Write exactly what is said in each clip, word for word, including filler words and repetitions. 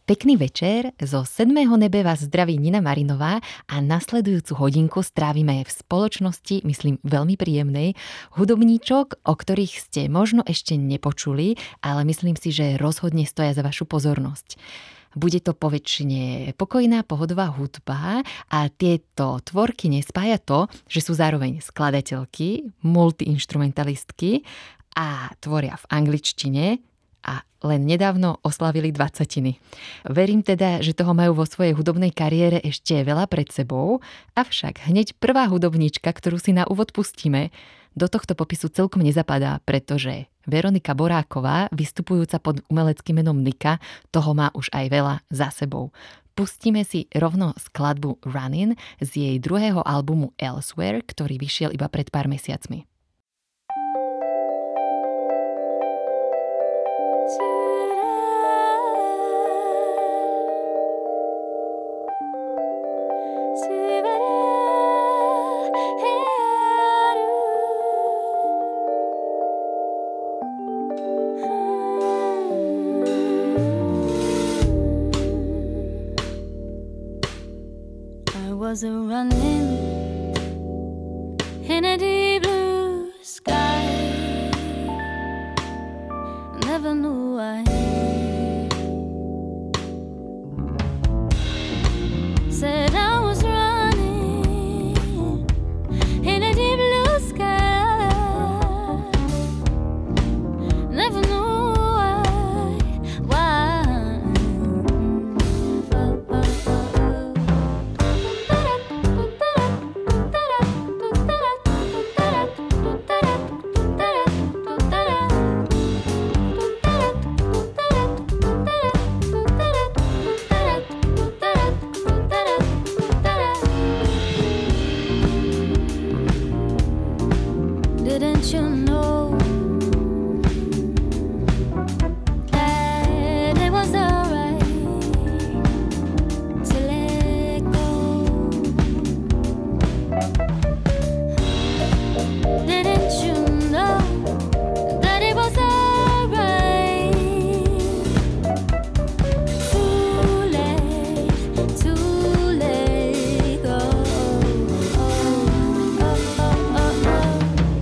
Pekný večer, zo sedmého nebe vás zdraví Nina Marinová a nasledujúcu hodinku strávime v spoločnosti, myslím veľmi príjemnej, hudobníčok, o ktorých ste možno ešte nepočuli, ale myslím si, že rozhodne stoja za vašu pozornosť. Bude to poväčšine pokojná, pohodová hudba a tieto tvorky nespája to, že sú zároveň skladateľky, multiinstrumentalistky a tvoria v angličtine a len nedávno oslavili dvadsaťiny. Verím teda, že toho majú vo svojej hudobnej kariére ešte veľa pred sebou, avšak hneď prvá hudobníčka, ktorú si na úvod pustíme, do tohto popisu celkom nezapadá, pretože Veronika Boráková, vystupujúca pod umeleckým menom Nika, toho má už aj veľa za sebou. Pustíme si rovno skladbu Runnin' z jej druhého albumu Elsewhere, ktorý vyšiel iba pred pár mesiacmi. Was a running in a deep blue sky. Never knew why. Said I was running in a deep blue sky. Never knew why. Why? Didn't you know that it was alright to let go? Didn't you know that it was alright? Too late to let go. Oh, oh, oh, oh, oh.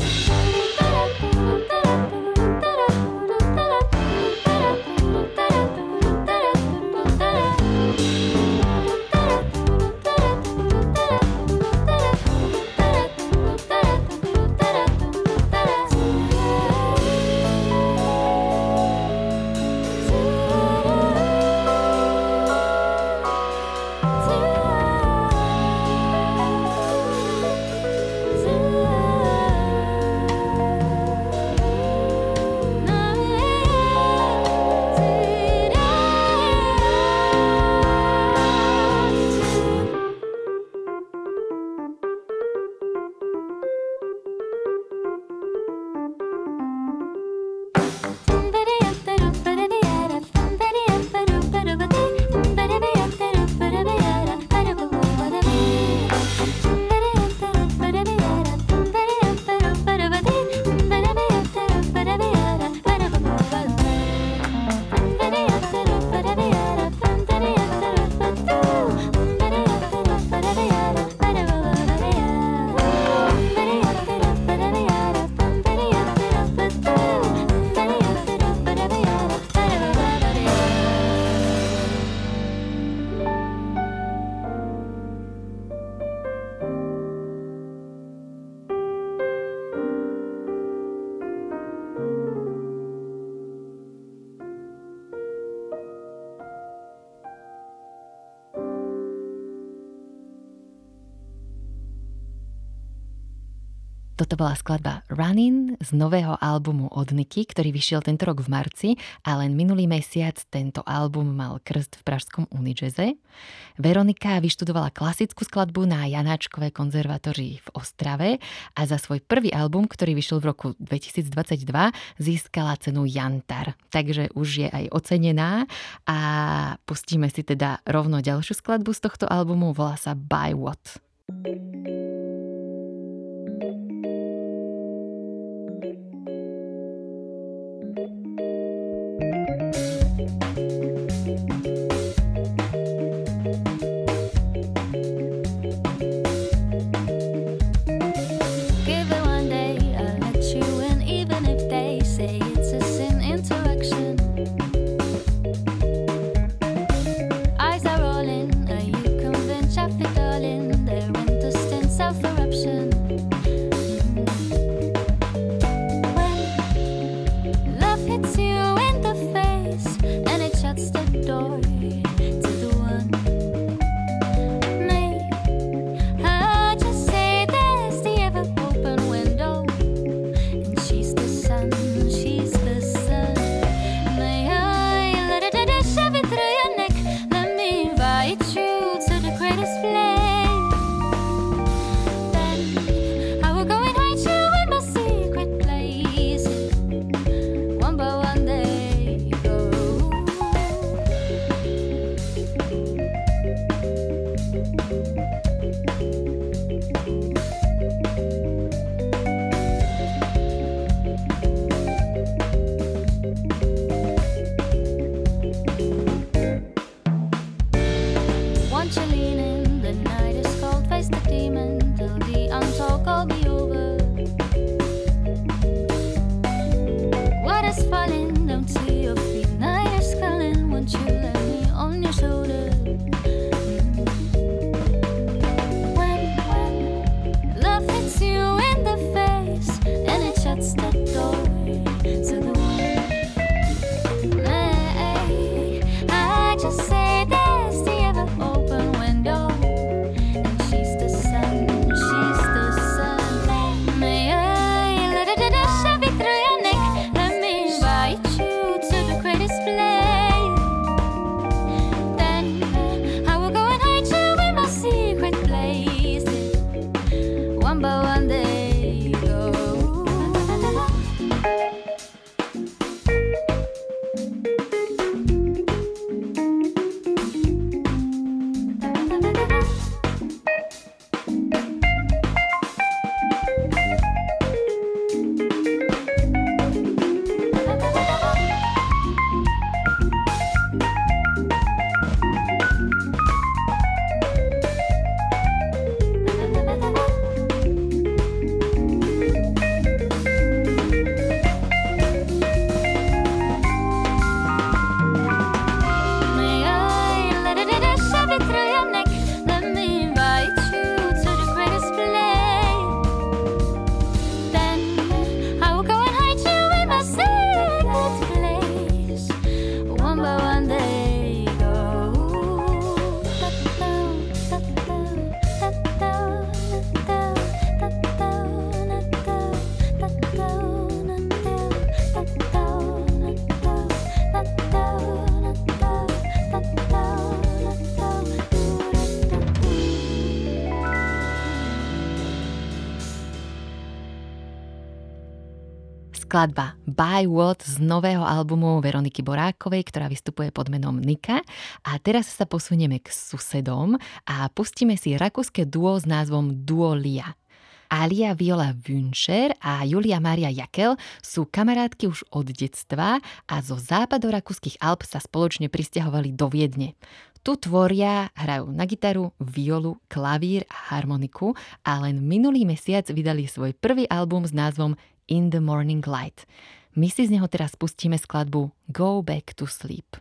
Toto bola skladba Runnin' z nového albumu od Niky, ktorý vyšiel tento rok v marci a len minulý mesiac tento album mal krst v pražskom Unijaze. Veronika vyštudovala klasickú skladbu na Janáčkovej konzervatórii v Ostrave a za svoj prvý album, ktorý vyšiel v roku dvetisícdvadsaťdva, získala cenu Jantar. Takže už je aj ocenená a pustíme si teda rovno ďalšiu skladbu z tohto albumu, volá sa By What. Skladba Buy What z nového albumu Veroniky Borákovej, ktorá vystupuje pod menom Nika. A teraz sa posunieme k susedom a pustíme si rakúske duo s názvom Duo Lia. Alia Viola Wünscher a Julia Maria Jakel sú kamarátky už od detstva a zo západorakúskych Alp sa spoločne prisťahovali do Viedne. Tu tvoria, hrajú na gitaru, violu, klavír a harmoniku a len minulý mesiac vydali svoj prvý album s názvom In the Morning Light. My si z neho teraz pustíme skladbu Go Back to Sleep.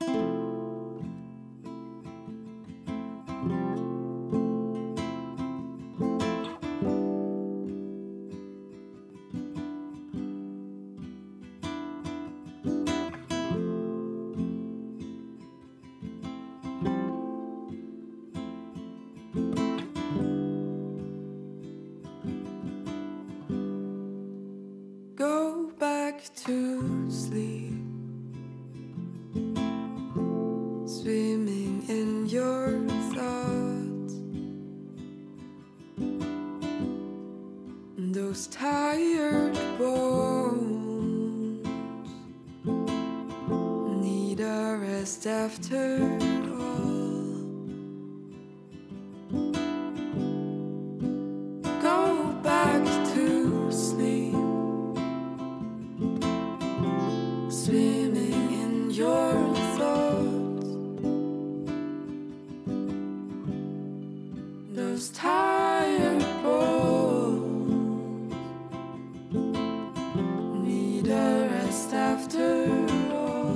Go back to sleep, swimming in your thoughts. Those tired bones need a rest after all. Go back to sleep, swimming in your thoughts. Those tired bones need a rest after all.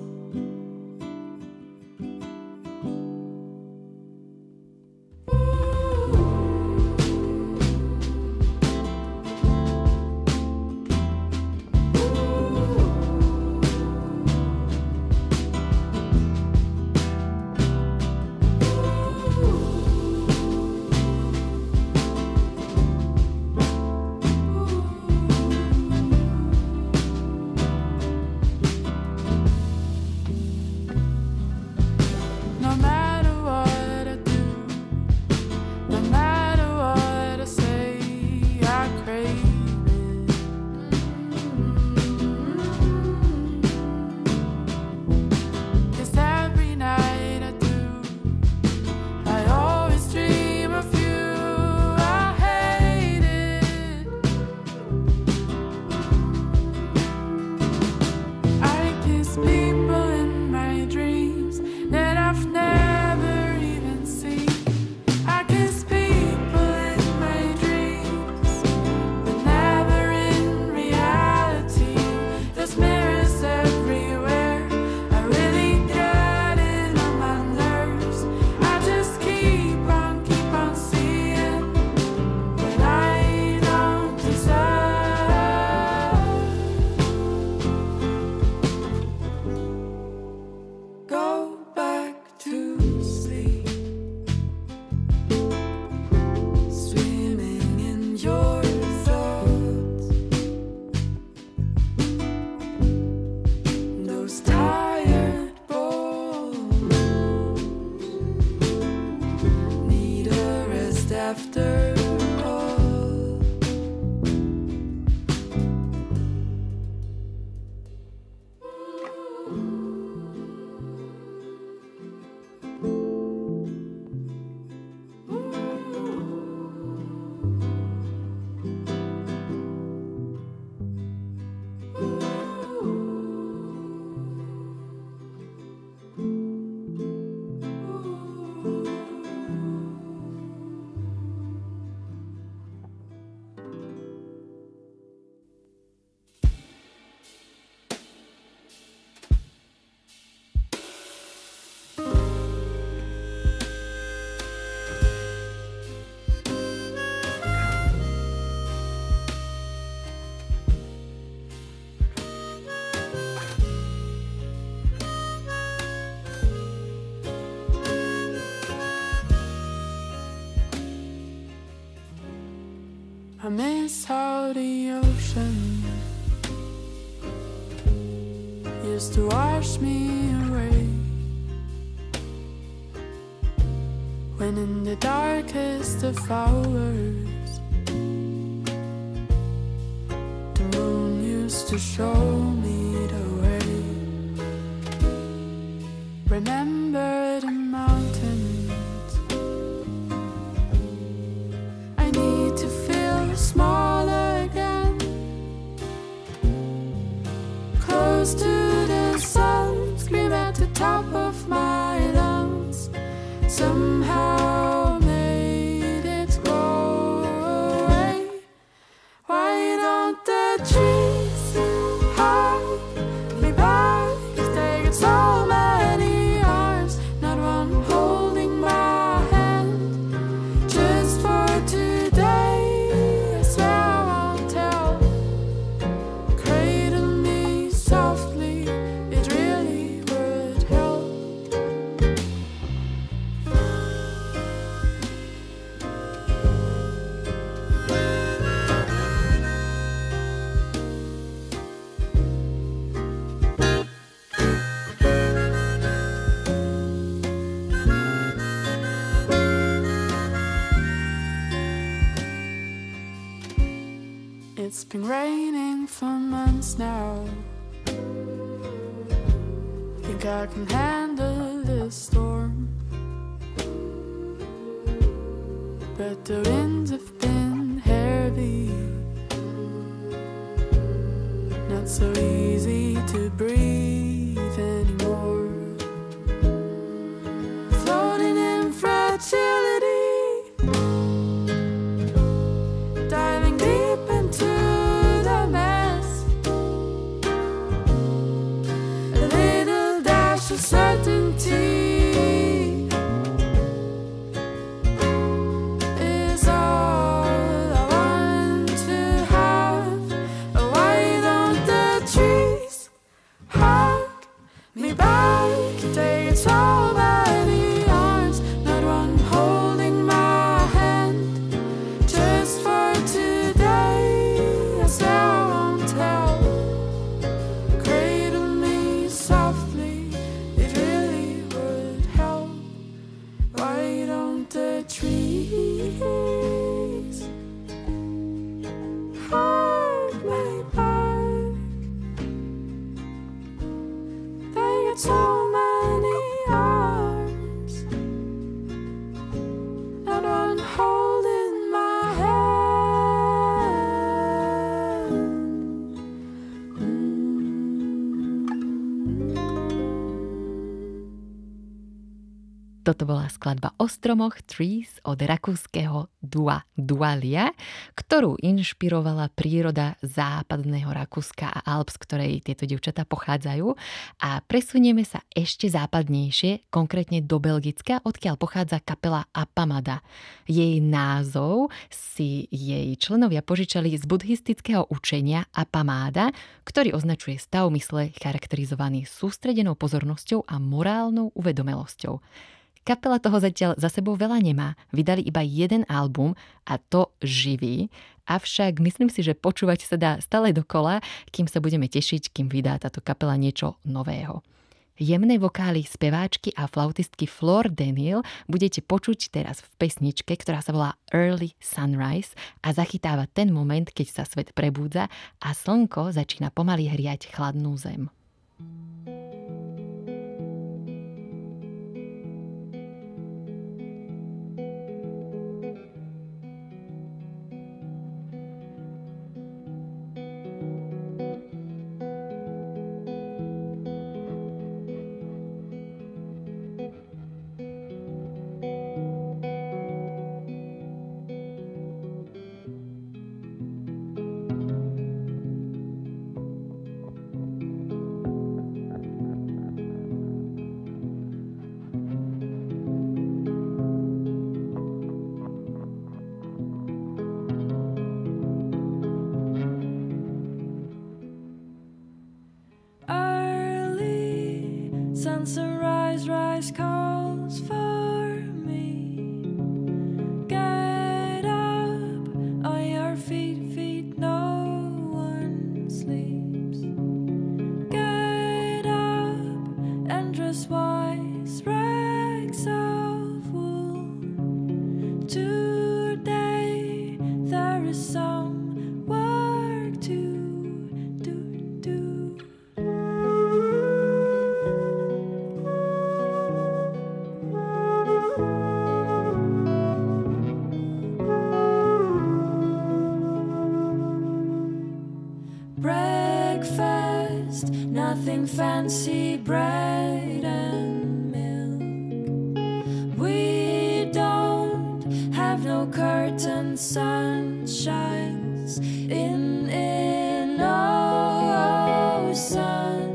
After all, I miss how the ocean used to wash me away, when in the darkest of hours the moon used used to show me the way. Remember the mountains. I need to feel smaller again. Close to the sun, scream at the top of my lungs. Somehow made it go away. Why don't the trees hug me back? They got so many arms, not one holding my hand. Just for today, I swear I won't tell. Cradle me softly, it really would help. It's been raining for months now. Think I can handle this storm, but the winds have been heavy. Not so easy to breathe anymore. Floating in fragility, diving deep into the mess. A little dash of certainty is all I want to have. Why don't the trees hug me back? Take so many arms, not one holding my hand. Just for today, I swear I won't tell. Cradle me softly, it really would help. Why don't the trees hug me back? They got so many arms, not one holding my hand. Toto bola skladba o stromoch Trees od rakúskeho dua Dualia, ktorú inšpirovala príroda západného Rakúska a Alp, z ktorej tieto dievčatá pochádzajú. A presunieme sa ešte západnejšie, konkrétne do Belgicka, odkiaľ pochádza kapela Apamada. Jej názov si jej členovia požičali z buddhistického učenia Apamada, ktorý označuje stav mysle charakterizovaný sústredenou pozornosťou a morálnou uvedomelosťou. Kapela toho zatiaľ za sebou veľa nemá, vydali iba jeden album a to živý, avšak myslím si, že počúvať sa dá stále dokola, kým sa budeme tešiť, kým vydá táto kapela niečo nového. Jemné vokály speváčky a flautistky Flor Daniel budete počuť teraz v pesničke, ktorá sa volá Early Sunrise a zachytáva ten moment, keď sa svet prebúdza a slnko začína pomaly hriať chladnú zem. fancy bread and milk. We don't have no curtains, sun shines in, in, oh, sun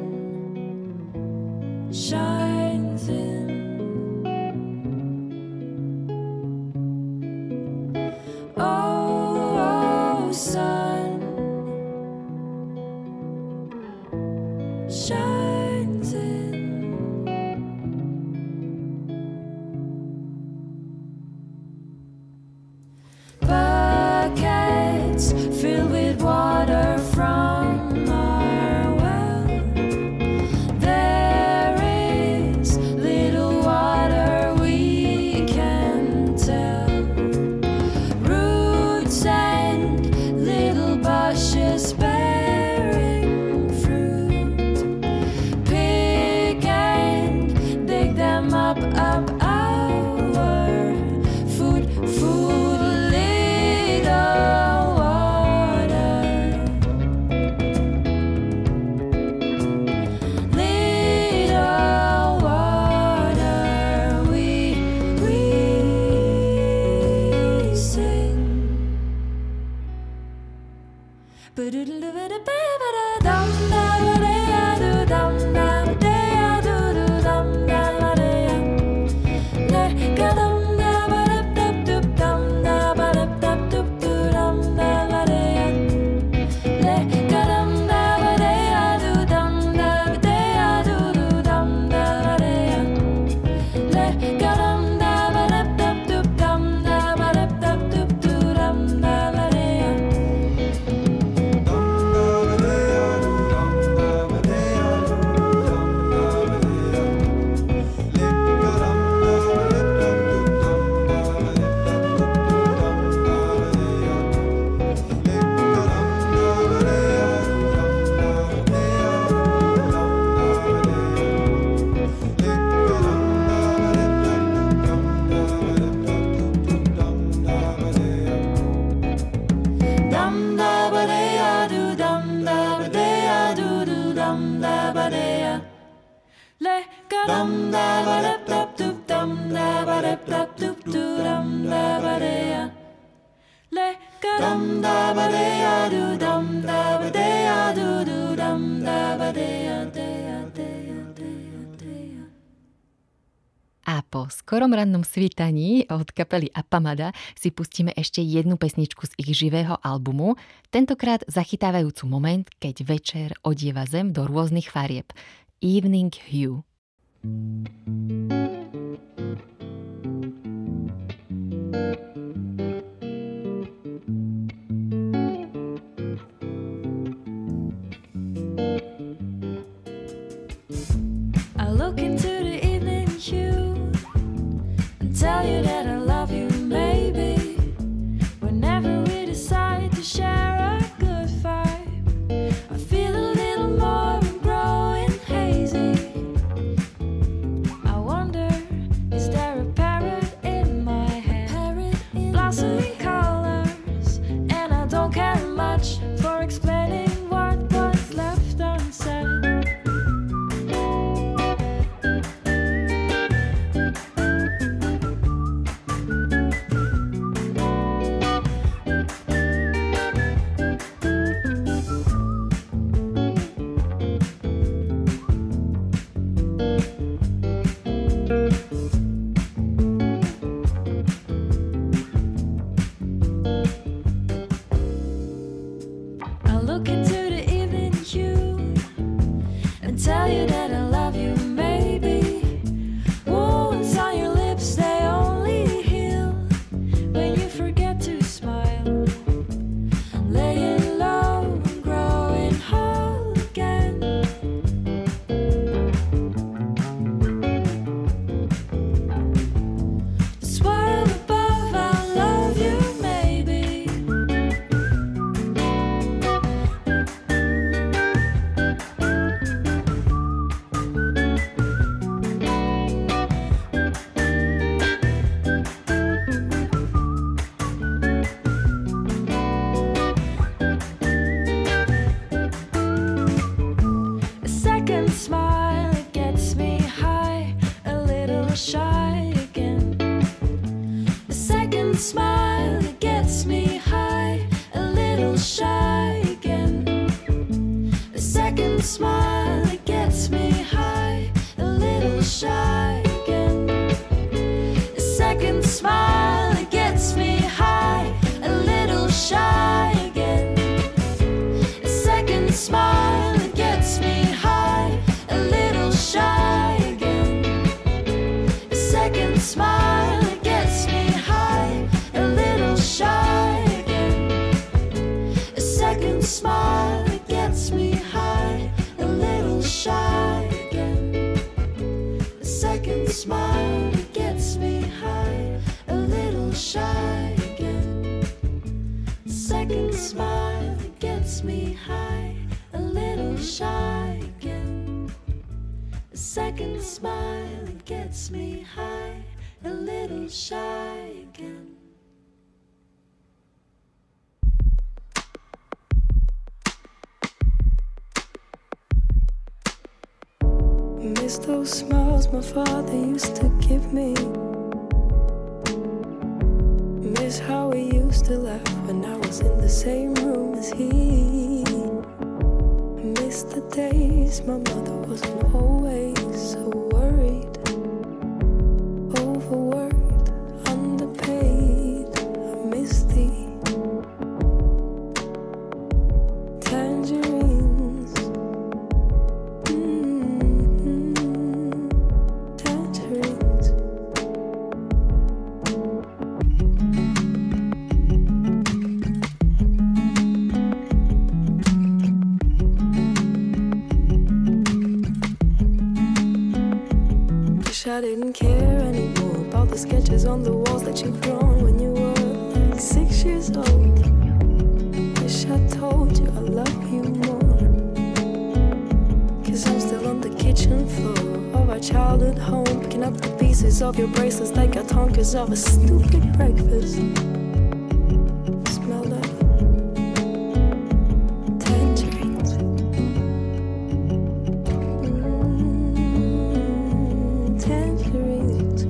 shines in. Oh, oh, sun shines in. Buckets filled with water from our well. There is little water we can tell. Roots and little bushes bearing fruit. Pick and dig them up, up our food, food, little water. Little water, we, we sing. Dum da ba dea do dum da ba dea do do dum da ba dea. Le ga dum da ba da da do dum da ba da da do do dum da ba dea. Le ga dum da ba dea do dum da ba dea do do dum da ba dea dea dea dea dea. A po skorom rannom svítaní od kapely Apamada si pustíme ešte jednu pesničku z ich živého albumu, tentokrát zachytávajúcu moment, keď večer odieva zem do rôznych farieb. Evening Hue. I look into the evening hue and tell you that I love you, maybe. Whenever we decide to share a good vibe, I feel a little more and growing hazy. I wonder, is there a parrot in my head? Blossoming colors, and I don't care much for explaining what was left unsaid. smile that gets me high, a little shy again. A second smile that gets me high, a little shy again. A second smile that gets me high, a little shy again. A second smile that gets me high, a little shy again. A second smile that gets me high, a little shy again. A second smile that gets me high, a little shy again. A second smile that gets me high, a little shy again. A second smile that gets me high, a little shy again. A second smile that gets me high, a little shy again. Miss those smiles my father used to give me. Miss how we used to laugh when I was in the same room as he. Miss the days my mother wasn't always so worried, overworked, underpaid. I miss the tangerines. Mm-hmm. Tangerines. Wish I didn't care anymore about the sketches on the walls that you drawn when you were like six years old. Wish I told you I love you more, 'cause I'm still on the kitchen floor of our childhood home, picking up the pieces of your bracelets like a tonkers of a stupid breakfast. Smell of tangerines. Mm, tangerines.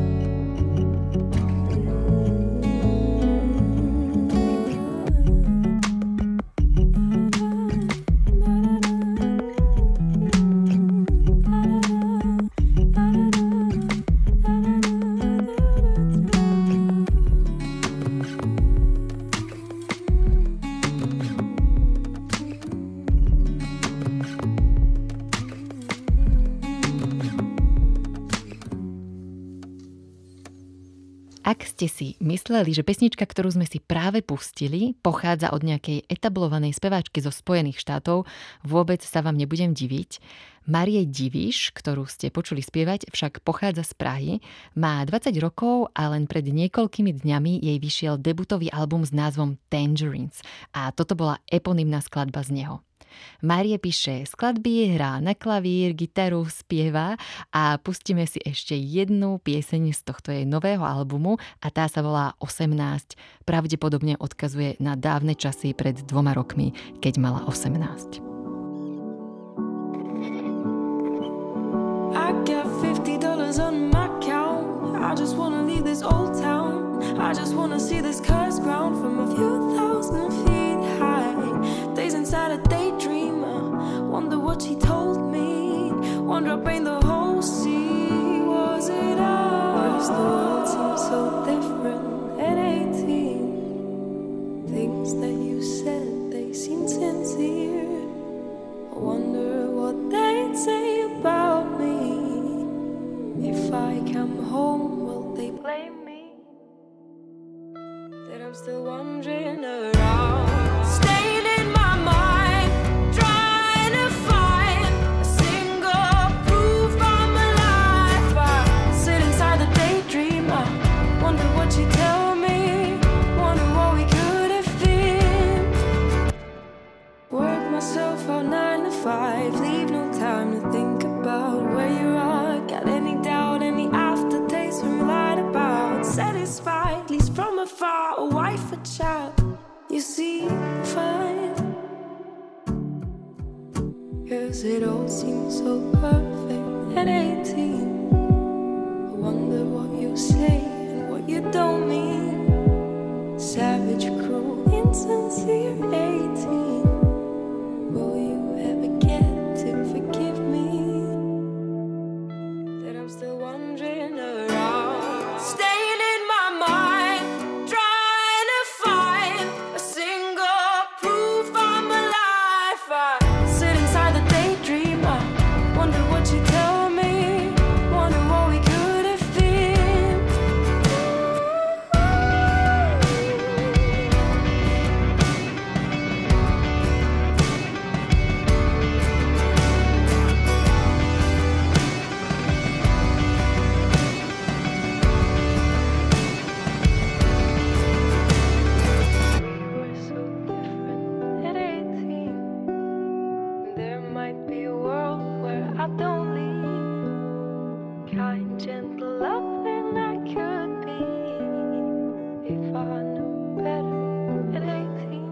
Ak ste si mysleli, že pesnička, ktorú sme si práve pustili, pochádza od nejakej etablovanej speváčky zo Spojených štátov, vôbec sa vám nebudem diviť. Marie Diviš, ktorú ste počuli spievať, však pochádza z Prahy, má dvadsať rokov a len pred niekoľkými dňami jej vyšiel debutový album s názvom Tangerines a toto bola eponymná skladba z neho. Marie píše skladby, hrá na klavír, gitaru, spieva a pustíme si ešte jednu pieseň z tohto jej nového albumu a tá sa volá osemnásť. Pravdepodobne odkazuje na dávne časy pred dvoma rokmi, keď mala osemnásť. I got fifty dollars on my account. I just wanna leave this old town. I just wanna see this cursed ground from a few thousand feet high. Days inside a daydreamer. Wonder what she told me. Wonder I paint the whole sea. Was it all? Why does the world seem so different at eighteen? Things that you said, they seem sincere. I wonder what they'd say about me. If I come home, will they blame me? That I'm still wandering around. Staying in my mind, trying to find a single proof I'm alive. I sit inside the daydream, I wonder what you tell me. Wonder what we could have been. Work myself out nine to five, leave no time to think about where you are. Got any doubt, any aftertaste from lied about? Satisfied, at least from afar, a wife, a child. You see, fine. 'Cause it all seems so perfect at eighteen. I wonder what you say and what you don't mean. savage, cruel, insincere eighteen. Will you ever get to forgive me that I'm still wandering around, staying in my mind, trying to find a single proof I'm alive. I sit inside the daydream, I wonder what you tell me, wonder what we could have been. We're so different at eighteen. There might be a world where I don't leave. Kind, gentle loving I could be if I knew better at eighteen.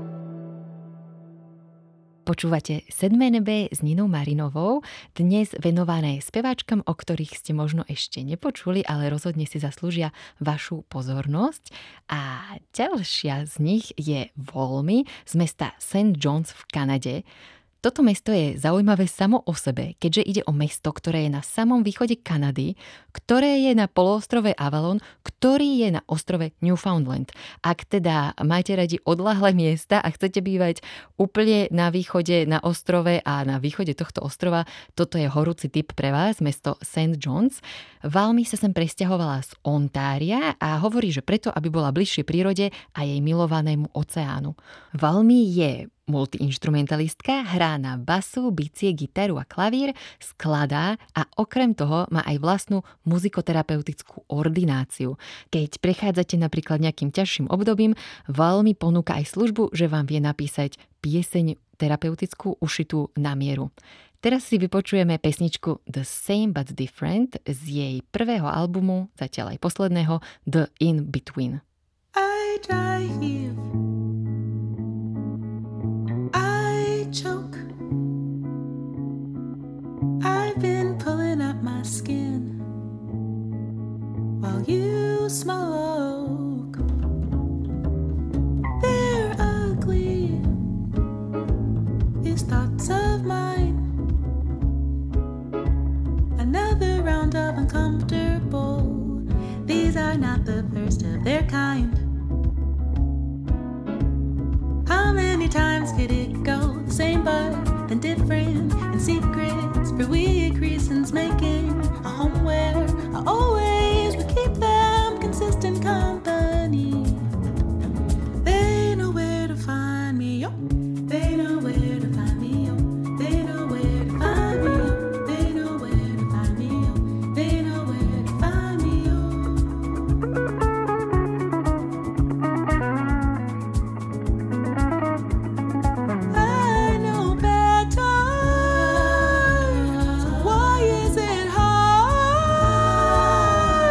Počúvate Sedmé nebe s Ninou Marinovou, dnes venované speváčkam, o ktorých ste možno ešte nepočuli, ale rozhodne si zaslúžia vašu pozornosť. A ďalšia z nich je Volmy z mesta Saint John's v Kanade. Toto mesto je zaujímavé samo o sebe, keďže ide o mesto, ktoré je na samom východe Kanady, ktoré je na poloostrove Avalon, ktorý je na ostrove Newfoundland. Ak teda máte radi odľahlé miesta a chcete bývať úplne na východe na ostrove a na východe tohto ostrova, toto je horúci tip pre vás, mesto Saint John's. Valmy sa sem presťahovala z Ontária a hovorí, že preto, aby bola bližšie prírode a jej milovanému oceánu. Valmy je multiinštrumentalistka, hrá na basu, bicie, gitaru a klavír, skladá a okrem toho má aj vlastnú muzikoterapeutickú ordináciu. Keď prechádzate napríklad nejakým ťažším obdobím, Valmy ponúka aj službu, že vám vie napísať pieseň terapeutickú ušitú na mieru. Teraz si vypočujeme pesničku The Same But Different z jej prvého albumu, zatiaľ aj posledného, The In Between. I die here. I choke. I've been pulling up my skin while you smoke. They're ugly, these thoughts of mine. Another round of uncomfortable. These are not the first of their kind. How many times could it go? The same but then different, in secrets for weak reasons, making a home where I always would keep them consistent company. They know where to find me, yo. They know where to find me, yo. They know where to find me, yo. They know where to find me, yo. They know where to find me, yo. I know better, so why is it hard?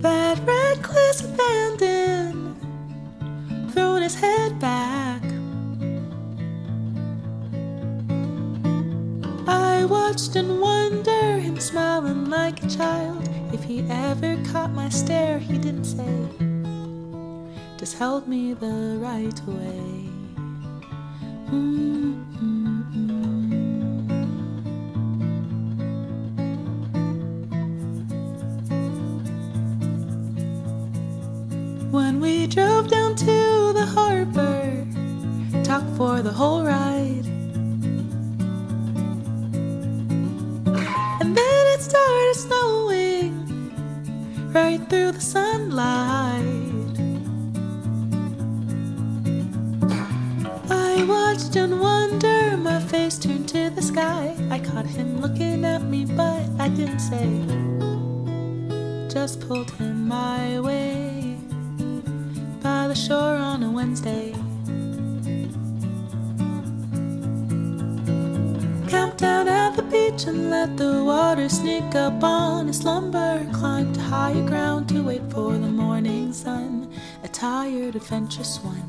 That reckless abandon, throwing his head back. I watched and wonder him smiling like a child. If he ever caught my stare, he didn't say, just held me the right way. When we drove down to the harbor, talked for the whole ride, and then it started snowing right through the sunlight. I watched and wonder, my face turned to the sky. I caught him looking at me, but I didn't say, just pulled him my way by the shore on a Wednesday. Camped down at the beach and let the water sneak up on his slumber. Climbed to higher ground to wait for the morning sun, a tired, adventurous one.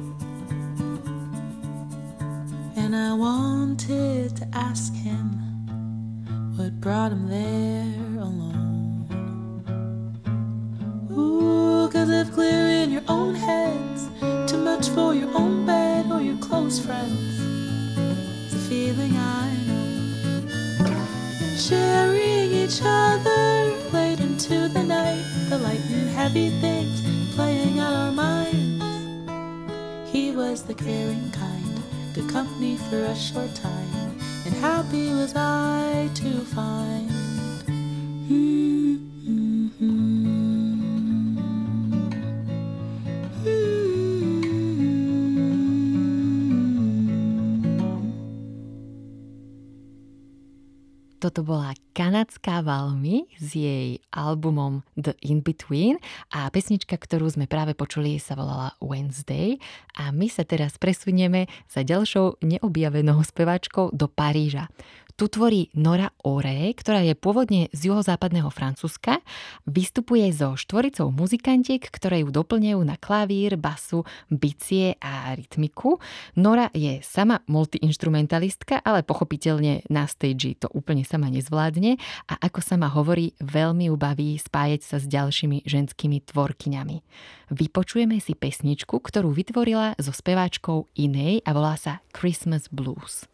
And I wanted to ask him what brought him there alone. Ooh, cause if clear in your own heads, too much for your own bed or your close friends, it's a feeling I know. Sharing each other late into the night, the light and heavy things playing on our minds. He was the caring kind, good company for a short time, and happy was I to find. Toto bola kanadská Valmy s jej albumom The In-Between a pesnička, ktorú sme práve počuli, sa volala Wednesday a my sa teraz presunieme za ďalšou neobjavenou speváčkou do Paríža. Tu tvorí Nora Ore, ktorá je pôvodne z juhozápadného Francúzska. Vystupuje so štvoricou muzikantiek, ktoré ju doplňajú na klavír, basu, bicie a rytmiku. Nora je sama multiinštrumentalistka, ale pochopiteľne na stage to úplne sama nezvládne a ako sama hovorí, veľmi ju baví spájať sa s ďalšími ženskými tvorkyňami. Vypočujeme si pesničku, ktorú vytvorila so speváčkou inej a volá sa Christmas Blues.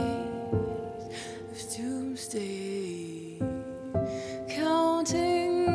Counting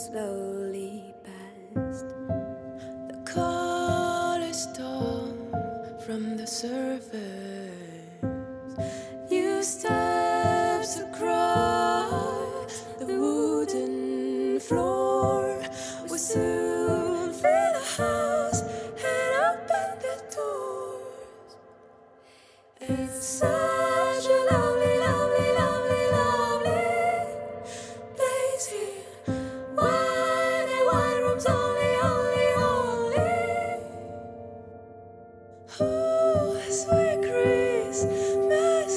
slowly past. The colors storm from the surface. You steps across the wooden floor. We soon fill the house and open the doors. It's such a lovely, lovely, lovely, lovely place here. White and white rooms only, only, only. Oh, sweet Christmas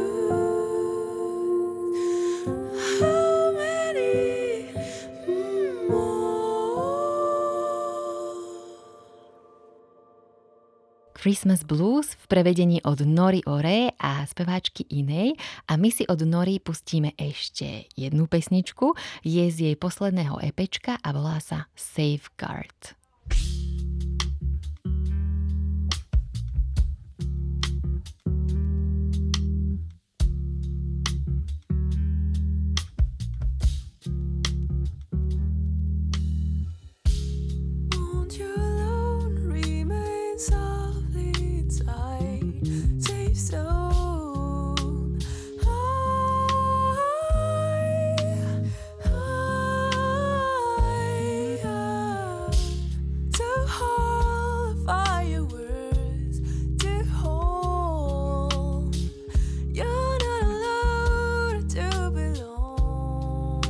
blues. How many more? Christmas Blues v prevedení od Nori Ore a speváčky inej, a my si od Nori pustíme ešte jednu pesničku, je z jej posledného EPčka a volá sa Safeguard. Won't you alone remain softly inside, safe zone? I, I, I, so hard fireworks to hold. You're not allowed to belong.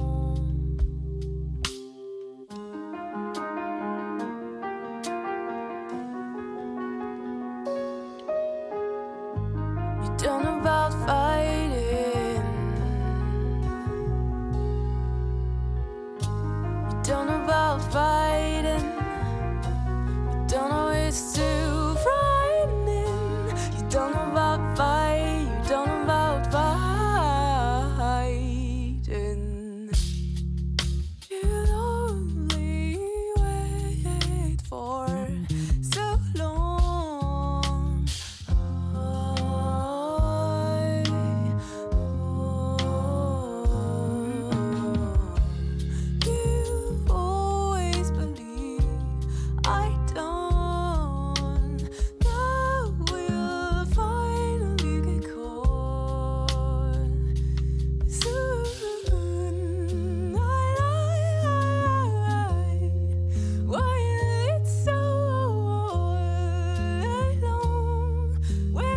You don't know about fighting. You don't know about fighting. You don't know it's too frightening. You don't know about fight. You don't know about fighting. You'd only wait for so long. I, you always believe I don't know we'll finally get caught soon. I, I, why it's so long. We're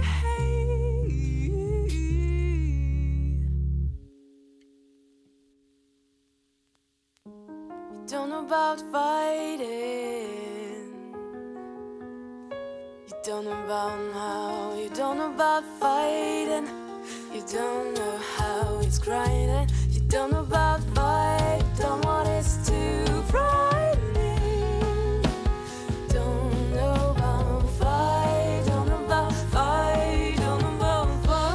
You don't know about fighting. You don't know about how. You don't know about fighting. You don't know how it's grinding. You don't know about fight. Don't want it's too frightening. Don't know about fight. Don't know about fight. Don't know about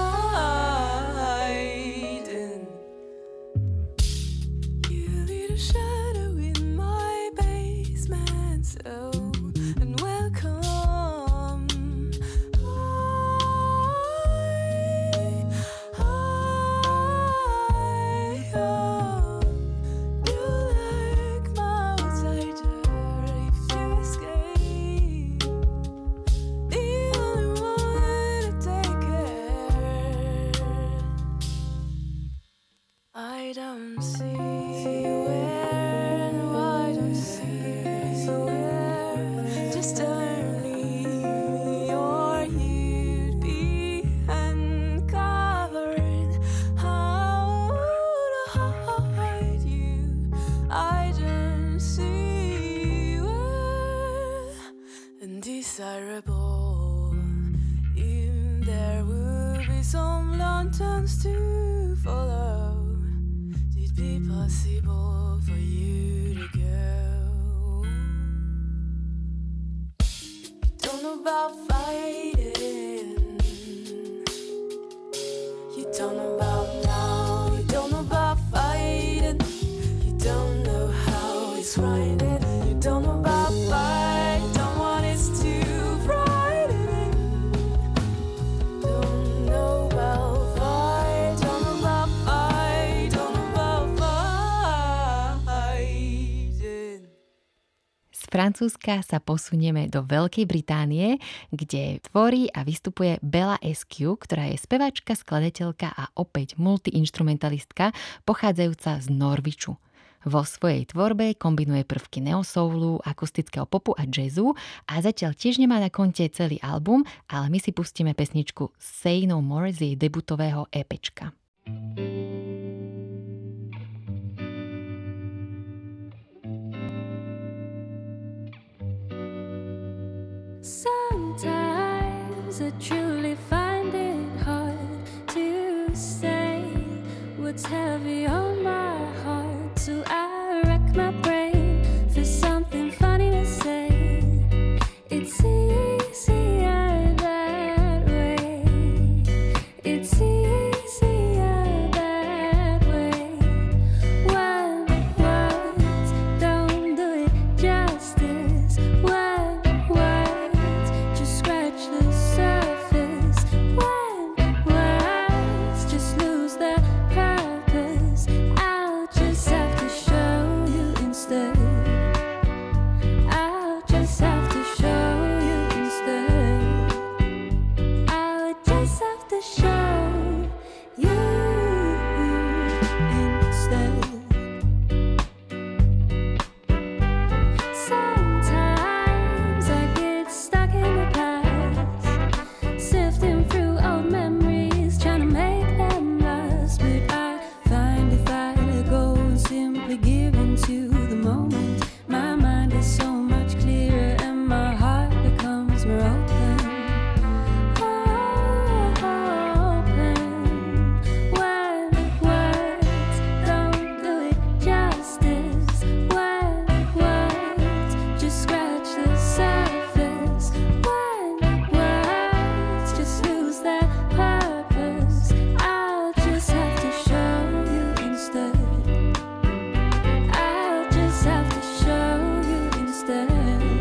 fighting. You lead a shadow in my basement, so unwelcome. I, I, oh, you like my outsider if you escape. The only one to take care. I don't see where, no, I don't see where. Just only or you'd be uncovered. How to hide you? I don't see where. Undesirable. If there would be some lanterns to follow, it'd be possible for you to go. You don't know about fighting. You don't know about now. You don't know about fighting. You don't know how it's grinding. You don't know about fight. Don't want it's too frightening. Don't know about fight. Don't know about fight. Don't know about fight. Francúzska sa posunieme do Veľkej Británie, kde tvorí a vystupuje Bella Askew, ktorá je speváčka, skladateľka a opäť multiinstrumentalistka pochádzajúca z Norwichu. Vo svojej tvorbe kombinuje prvky neosoulu, akustického popu a jazzu a zatiaľ tiež nemá na konte celý album, ale my si pustíme pesničku Say No More z jej debutového EPčka. Sometimes I truly find it hard to say what's heavy on my heart, so I rack my brain for something funny to say. It's easier that way. It's easier that way. When words don't do it justice, when words just scratch the surface, when words just lose their purpose, I'll just have to show you instead. I'll just have to show you instead. I'll just have to show you instead. Sometimes I get stuck in the past, sifting through old memories, trying to make them last. But I find if I let go and simply give into the moment, my mind is so much clearer and my heart becomes more open. Open. When words don't do it justice, when words just scratch the surface, when words just lose their purpose, I'll just have to show you instead. I'll just have to show you instead.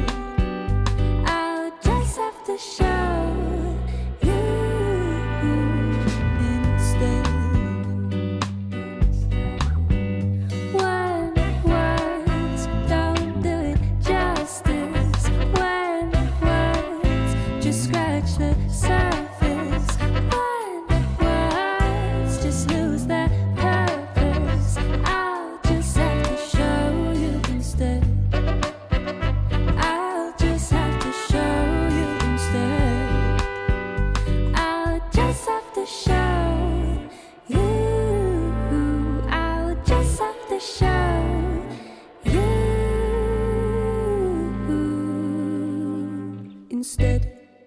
I'll just have to show you instead. When words don't do it justice, when words just scratch the surface, when words just lose their purpose, I'll just have to show you instead. I'll just have to show you instead. I'll just have to show you. I'll just have to show you instead.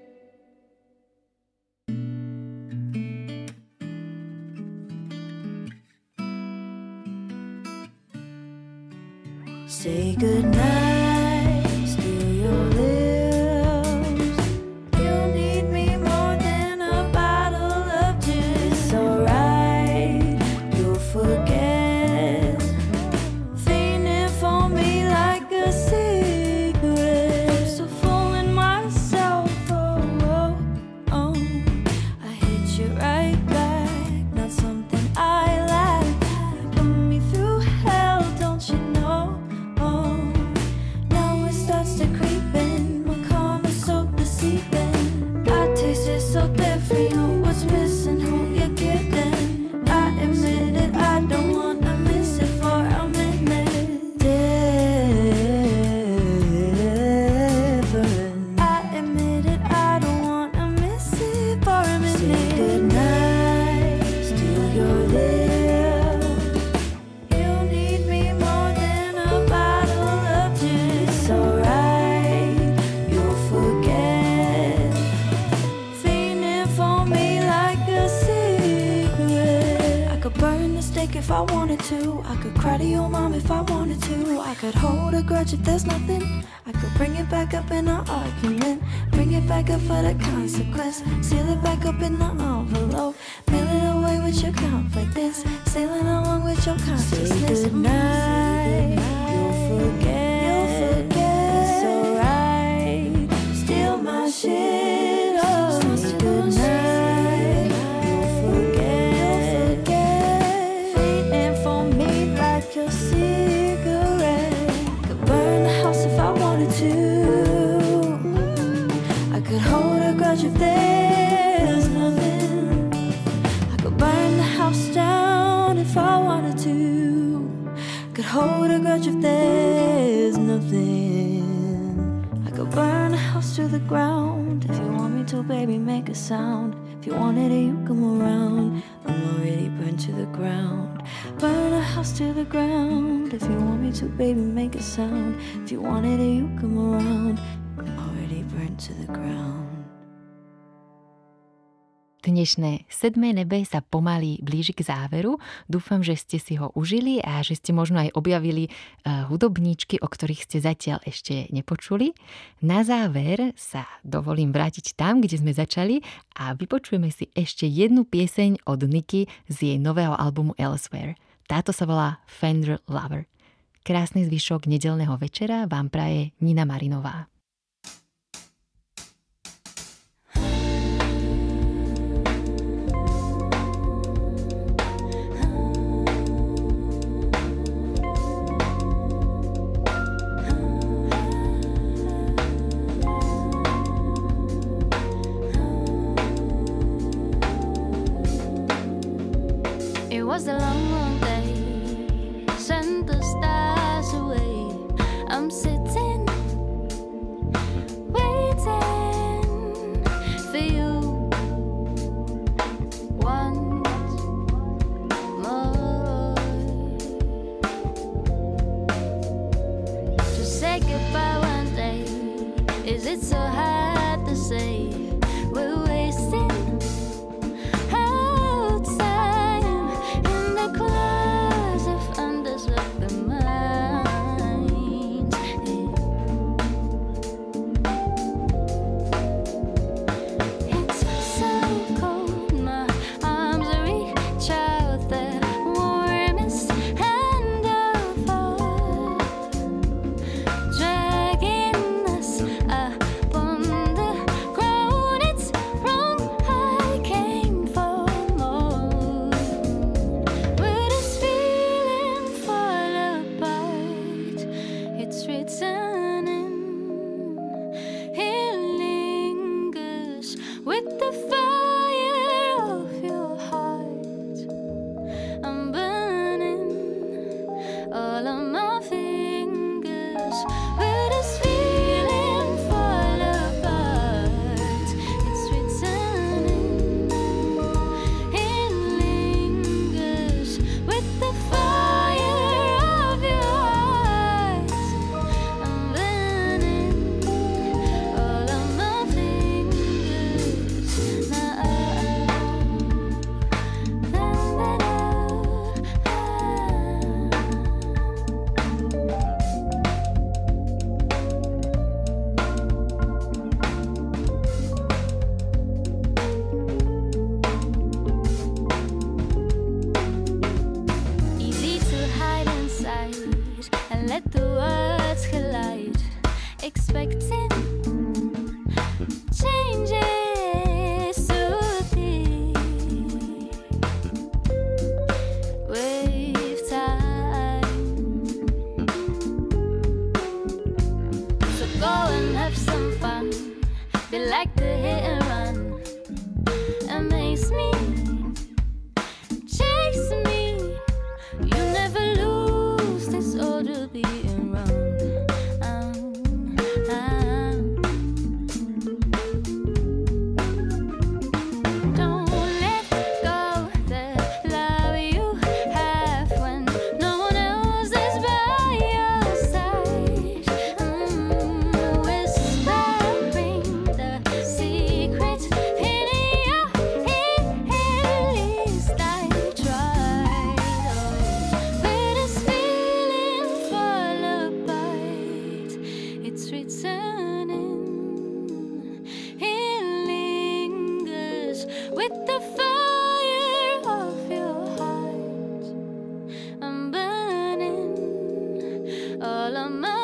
Say goodnight, still your lips. You need me more than a bottle of gin. It's alright, you'll forget. Fiending for me like a cigarette. I'm so fooling myself, oh, oh, oh. I hit you right back, not something I like. You put me through hell, don't you know? Oh, now it starts to creep in. My karma soaked the seeping. I taste it so different. You know what's missing, who you're kidding. I admit it, I don't wanna miss it for a minute. Different. I admit it, I don't wanna miss it for a minute. Say goodnight, still your lips. You need me more than a bottle of gin. It's alright, you'll forget. Fiending for me like a cigarette. I could burn the steak if I wanted to. I could cry to your mom if I wanted to. I could hold a grudge if there's nothing. I could bring it back up in our argument. Bring it back up for the consequence. Seal it back up in the envelope. Mail it away with your confidence. Sailing along with your consciousness. Say goodnight, you'll forget. You'll forget. It's alright. Steal my shit. Oh, say goodnight, you'll forget. You'll forget. Fiending for me like your cigarette. Could burn the house if I wanted to. much if there's nothing? I could burn a house to the ground. If you want me to, baby, make a sound. If you wanted it, you come around. I'm already burned to the ground. Burn a house to the ground. If you want me to, baby, make a sound. If you wanted it, you come around. I'm already burned to the ground. Dnešné Sedmé nebe sa pomaly blíži k záveru. Dúfam, že ste si ho užili a že ste možno aj objavili uh, hudobníčky, o ktorých ste zatiaľ ešte nepočuli. Na záver sa dovolím vrátiť tam, kde sme začali a vypočujeme si ešte jednu pieseň od Niky z jej nového albumu Elsewhere. Táto sa volá Fender Lover. Krásny zvyšok nedeľného večera vám praje Nina Marinová. It was a long, long day. Send the stars away. I'm sitting, waiting for you. Once more. To say goodbye one day. Is it so hard to say? We're wasting all of my